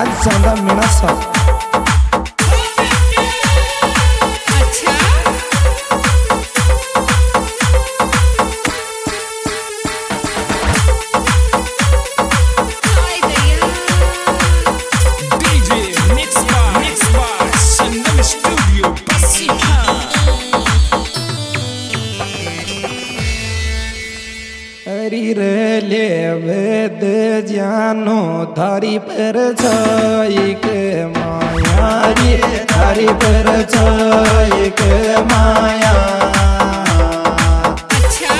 आज ज्यादा मेरा सब ले वेद जानो थारी पर छाई के माया रे थारी पर छाई के माया। अच्छा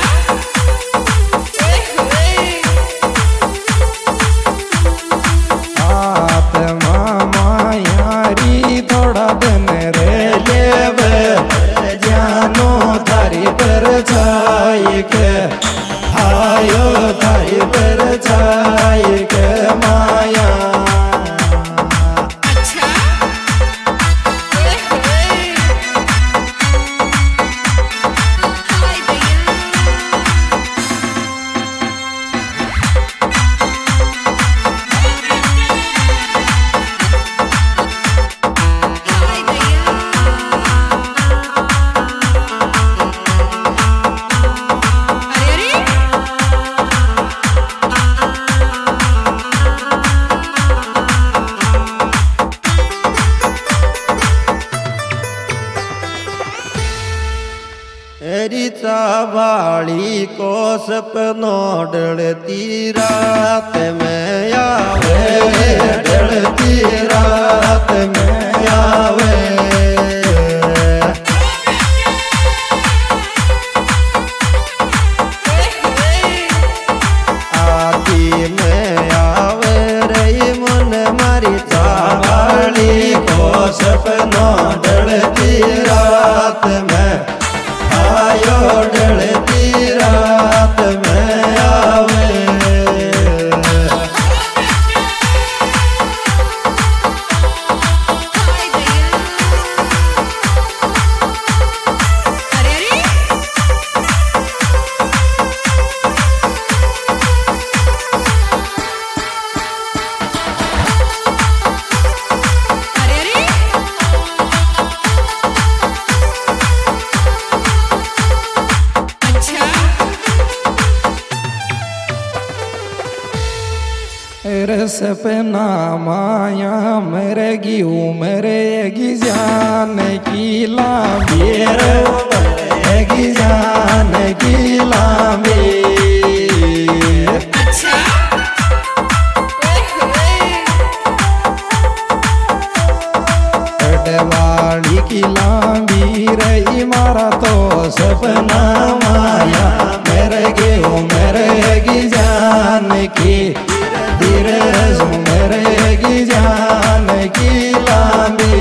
आत्मा माया री थोड़ा दिन रे ले वेद जानो थारी पर छाई के आयो थारी पर छाई के माया। अच्छा वाली को सपनों डलती रात में आवे डलती रात में आवे। आती में आवे रही मन मारी वाली को सपनों डलती रात में आयो डलती रात में आवे। सपना माया मरेगी उमरेगी जान की लांबी मरेगी जान की लांबी। अच्छा डवाली की लांबी रही मारा तो सपना माया मरेगी उमरेगी जान की धीरे मरेगी जान की लांबी।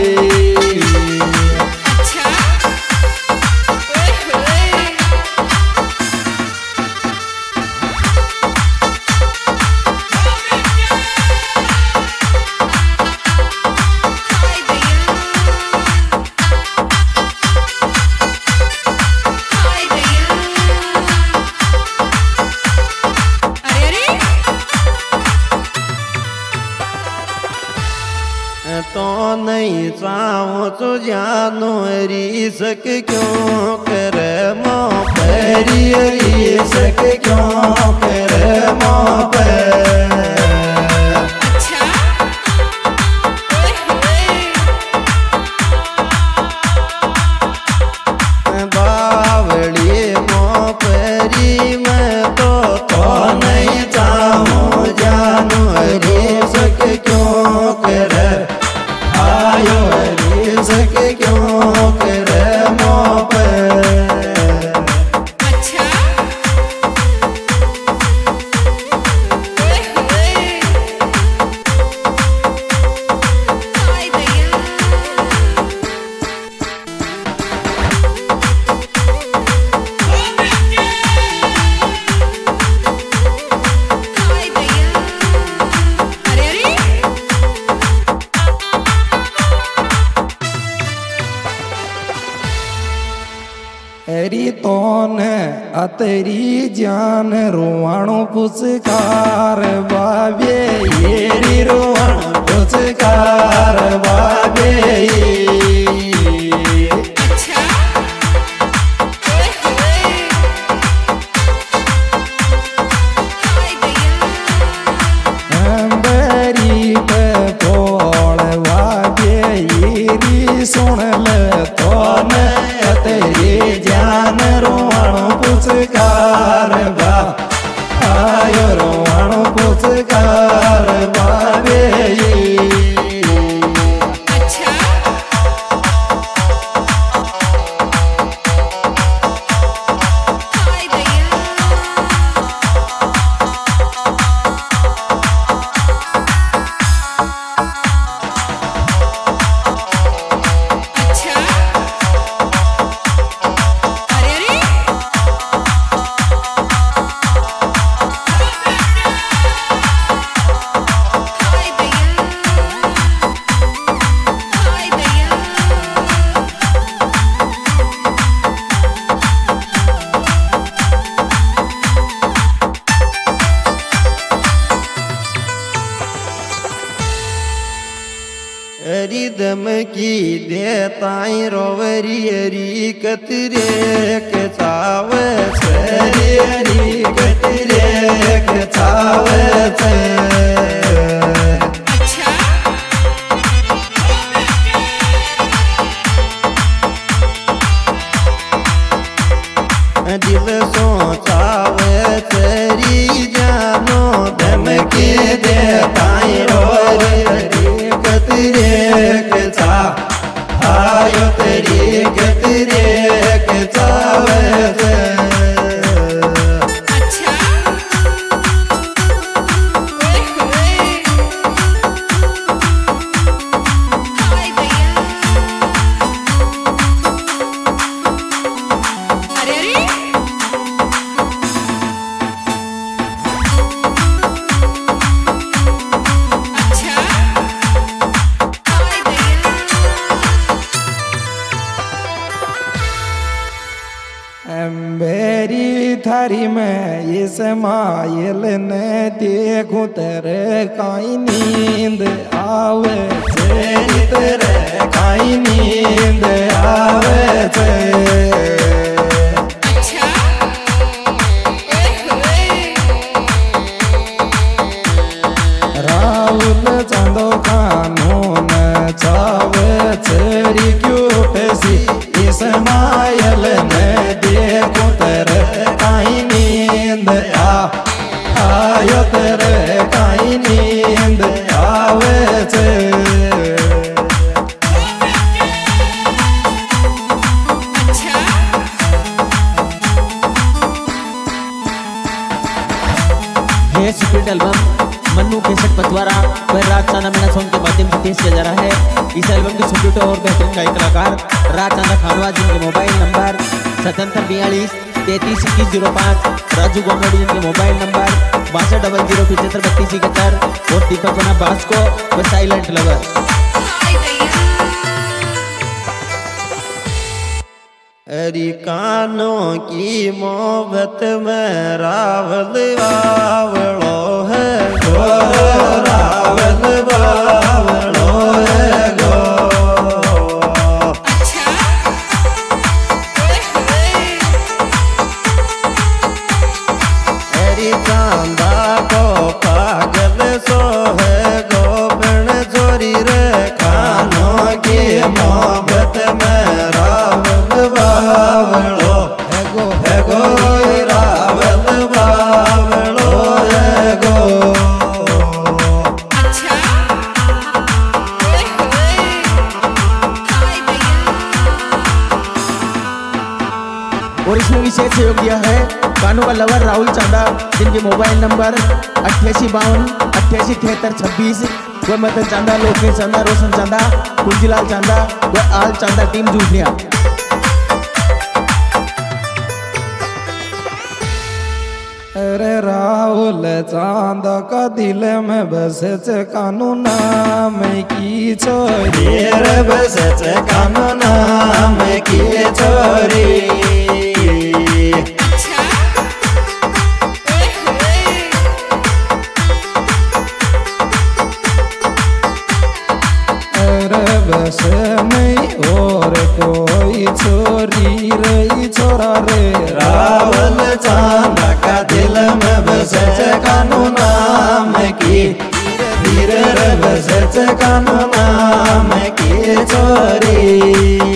तो नहीं चाहो तो जानो रीसक क्यों कर मोह पे रीसक क्यों कर मोह पे। बावड़ी मोह परी मैं तो नहीं चाहूँ जानो रीसक क्यों कर आयो रीसक क्यों कर मोह पे। अच्छा कौन अतरी जान रोवाणो पुचकार बाबे येरी रोवाणो पुचकार बाबे सुन ले तो न तेरी जान रोवाणो पुचकार बा आयो रोवाणो पुचकार बाबे रिदम की देताई रोवरी हरी कतरे के चावे हरी हरी कतरे के चावे दिल सो चावे तेरी जानो धमकी देताई रोवरी हरी कतरे चा आयो तेरी कतरे के चावे मेरी थारी में ये समायल ने देखूं तेरे काई नींद आवे तेरी तेरे काई नींद आवे राहुल चांदो कानून चावे तेरी क्यूट सी इस्माइल ने देखो तेरे काई नींद आयो तेरे काई नींद आवे छे ये स्प्लिट एल्बम मन्नू केसट पतवारा व राज चांदा मीना सॉन्ग के माध्यम से पेश किया जा रहा है। इस एल्बम के संगीतकार और बेहतरीन गायक कलाकार राज चांदा खानवा, जिनके मोबाइल नंबर 7742 332105, राजू गोमेडी जिनके मोबाइल नंबर 6200753271 और दीपक बना बास्को व साइलेंट लवर। हरी कानों की मोहब्बत में रावल बावड़ो है गो, रावल बावड़ो है गो। हरी चांदा को पागल सो है गोपन चोरी रे कानों की मोहब्बत में रावल बावड़ो है गो रावल बावड़ो है गो। और इसमें विशेष सहयोग दिया है कानू का लवर राहुल चांदा, जिनके मोबाइल नंबर 8852 887326 व मदन चांदा, लोकेश चांदा, रोशन चांदा, कुंजीलाल चांदा व आल चांदा टीम जूझलिया। अरे राहुल चांदा का दिल में बसे कानू नाम की छोरी रे बसे कानू नाम की छोरी। छोरा रे रावल चांदा का दिल में बसच कानू नाम की धीरे रे बसच कानू नाम की छोरी।